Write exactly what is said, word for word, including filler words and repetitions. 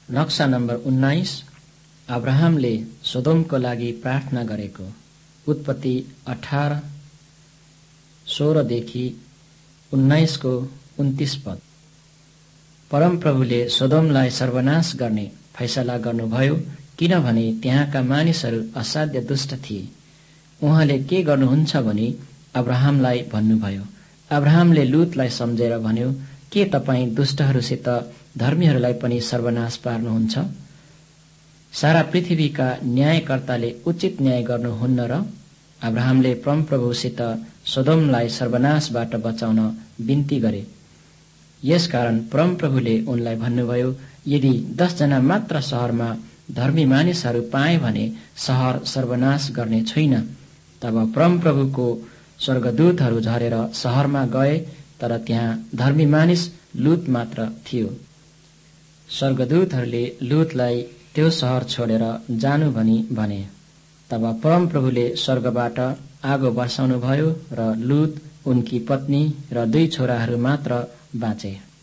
नक्सा नम्बर उन्नाइस, अब्राहमले सोदोमको लागि प्रार्थना गरेको। उत्पत्ति अठार सोह्रदेखि उन्नाइसको उन्तीस पद। परमप्रभुले सोदोमलाई सर्वनाश गर्ने फैसला गर्नुभयो, किनभने त्यहाँका मानिसहरू असाध्य दुष्ट थिए। उहाँले के गर्नुहुन्छ भनी अब्राहमलाई भन्नुभयो। अब्राहमले लुतलाई सम्झेर भन्यो, के तपाईँ दुष्टहरूसित धर्मीहरूलाई पनि सर्वनाश पार्नुहुन्छ? सारा पृथ्वीका न्यायकर्ताले उचित न्याय गर्नुहुन्न र? अब्राहमले परमप्रभुसित सोदोमलाई सर्वनाशबाट बचाउन बिन्ती गरे। यसकारण परमप्रभुले उनलाई भन्नुभयो, यदि दसजना मात्र शहरमा धर्मी मानिसहरू पाए भने शहर सर्वनाश गर्ने छैन। तब परमप्रभुको स्वर्गदूतहरू झरेर शहरमा गए, तर त्यहाँ धर्मी मानिस लुत मात्र थियो। स्वर्गदूतहरूले लुतलाई त्यो शहर छोडेर जानु भनी भने। तब परमप्रभुले स्वर्गबाट आगो बर्साउनु भयो र लुत, उनकी पत्नी र दुई छोराहरू मात्र बाँचे।